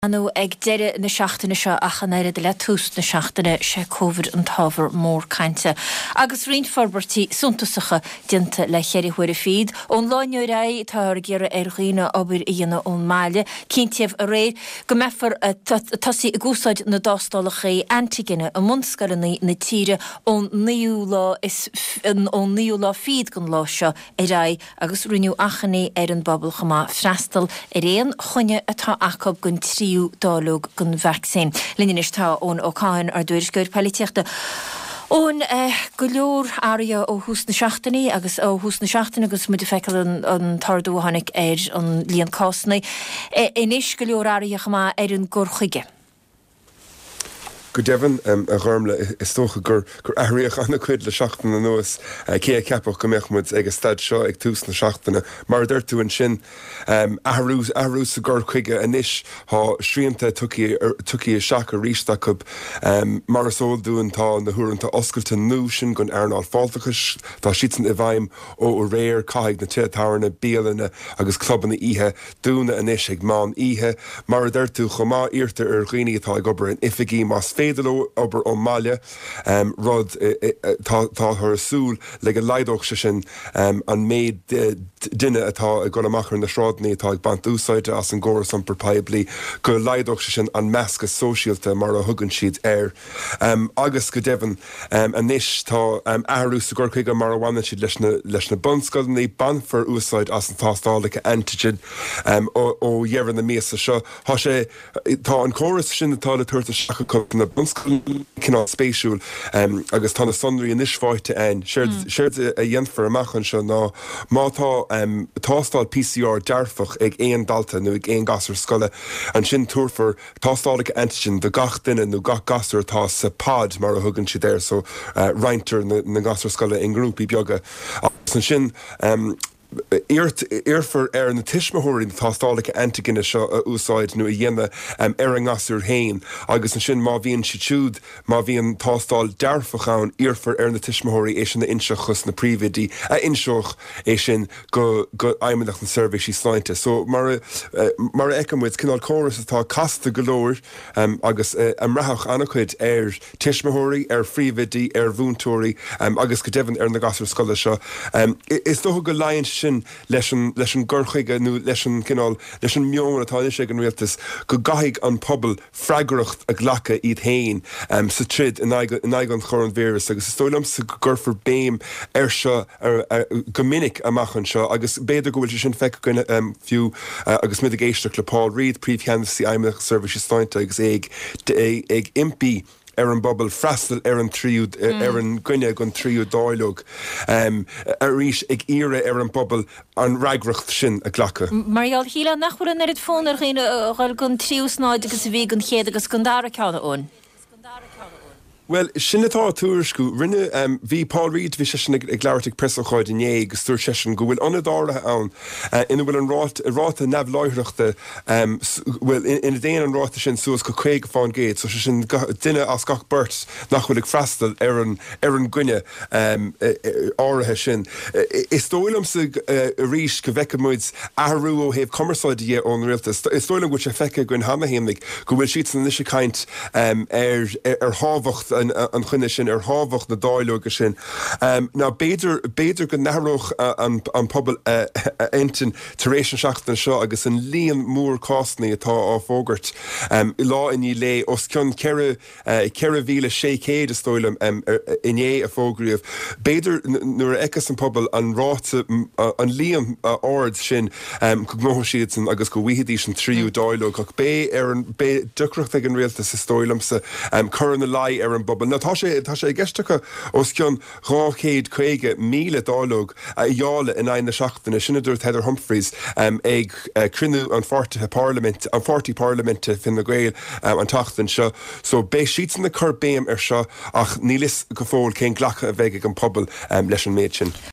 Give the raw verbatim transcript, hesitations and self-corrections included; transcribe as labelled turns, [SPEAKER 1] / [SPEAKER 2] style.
[SPEAKER 1] Anú ag deire na seachtainna seo achanéire de le tús na seachtainna sé COVID an tábhar mór cainte. Agus rion forbartí suntasacha dinta le chéirí huair a fíd, ón láineo rá tá ar ggéire ar ghuiine obair íana ón máile, cíntiamh a ré go mefar tasí gúsáid na dástálachaí antigine a munscalaní na tíre ón níú lá is ón níú lá fíd gon lá seo i rá agus riniú achaní ar an bobbal chamá freastal ar éon chunne atá acob gon trí dálóg gon vaccín. Línin is tá ón ócáin ar dúir sgur palíteachta. Ón go leor ária ó hús na seachtainní agus ó hús na seachtainna agus muidir feiceil an tardú tháinig ar an líon cásnaí. Inis go leor ária chamá ar an gcurchuige.
[SPEAKER 2] Go Devon um, a gharmle is tócha gur gur airiach anna cuid le seachtainna nuas cé a ceapach go meachmuid ag a stad seo ag tús na seachtainna mar d'irtú an sin um, ahrús ahrús a gur chuige inis há sríanta tucí tucí a seach a rístacub um, mar is óil dúantá na thuúranta oscailta nú sin gon airnáil fáltachas tá sitan i bhaim ó ó réir caiig na tíotáirna bíalanna agus clubbanna ihe dúna inis ag mám ihe mar d'irtú chomá irta ar ghuiine atá ag obair an ifigí más fédaló obair ó Máile um, rud tá thar súl le go leidoch se sin um, an méid duine atá go amachar na sráidnaí atá ag bant úsáide as an ggóras an perpaibli go leidoch se sin an measca sóisialta mar a thugann siad air. Um, agus go Devon um, anis tá um, ahrús a gur chuige mar bhhaine siad leis na, leis na bunscoilnaí banfar úsáid as an tástálacha antigen um, ó, ó dhearan na míasa seo. Tá sé tá an córas sin atá le tuairta seacha cup na bunscoil cinná spéisiúil um, agus tá na sonraí inis fáite ein. Séirt a dhéanfar amachchan seo ná mátá um, tástáil P C R dearfach ag éon dalta nó ag éon gasar scoile an sin túrfar tástálacha antigen de gach duine nó gach gasar tá sa pád mar a thugann siad air so uh, reintar na, na gasar scoile in grúpi beaga. San sin um, Irfar ar na tiismathirí na tástálacha antigine seo a úsáid nó a dhéine um, ar an gasúr hain agus an sin má bhíonn si túd má bhíon tástáil dearfachán irfar ar na tiismathirí é sin na inseochas na príomhidí a inseoch é sin go go aimimeach na servicesí sláinte. So mar uh, mar eicemid cinál córas atá casta golóir um, agus uh, an rathach annachcuid ar tiismathirí ar phríomhidí ar bhúntóirí um, agus go Devon ar na gasúr scoile seo. Um, is dócha go lainn sin leis an ggurchuige nó leis an cinál leis an meon atá is ag an rialtas go gaigh an pobl freigreacht a ghlacha iad hain um, sa trid in aig an chor an vírus agus is stoilm sa gurfar béim ar seo ar go minic amachchan seo agus béidir go bhfuil sin feic goine um, fiú uh, agus mid a géisteach le Paul Reid príomhcheannaí aimimeach services stáinte agus ag ag impí ar an bobbal freastal ar an tríú mm. ar an gcuine gon tríú dáilog um, a rís ag ire ar an bobbal an reigracht sin a ghlacha.
[SPEAKER 1] Marial híla nachfuil an ar it fón ar gine gáil gon tríú snáid agus bhí gon chéad agus gon dára ceanna ón.
[SPEAKER 2] Well, sin atá túirscú rinne um, bhí Paul Reid bhí sé sin ag leirteach presacháid in é agus túir sé sin go bhfuil anna dárathe ann uh, ina bhfuil an rát ráta nebhláithreachta um, bhfuil ina déana an ráta sin suas go chuig fáin géad so sin duine as gach burt nach bhfuil ag freastal ar an ar an gcuine um, áirithe sin. Is dóilm sa uh, ríis go bhheicimid ahrú ó héobh commerceáide dhé ón rialtas. Is dóilm go sé feice gon hamahéimnig go bhfuil siad san isise caint um, ar ar hábhacht an an chuine sin ar hábhacht na dáilóga sin. Um, ná béidir béidir go nehroch uh, an, an pobl uh, uh, intin taréis an seachtain seo agus an líon mór cásnaí atá á fógart um, i lá in í lé os cion ceire uh, ceire bhíle sé céad is stoilm um, uh, in é a fógriamh. Béidir nuair eicas an pobl an ráta uh, an líon uh, ard sin um, go gnáth siad san agus go bhuihéadí sin tríú dáilóg ach bé ar an bé ducracht ag an rialtas sa stoilmsa um, chur na lai ar an bobbal. Na tá sé tá sé geistecha os cion ráchéad chuige míle dálóg a dheála in aine seachtainna sinna dúirt Heather Humphreys um, ag uh, crinú an fortithe parlament an fortí parlamente fin na Gael um, an tachtain seo so bé siad na chur béim ar seo ach nílis go fóil cén ghlacha a bheith ag an pobl um, leis an méid sin.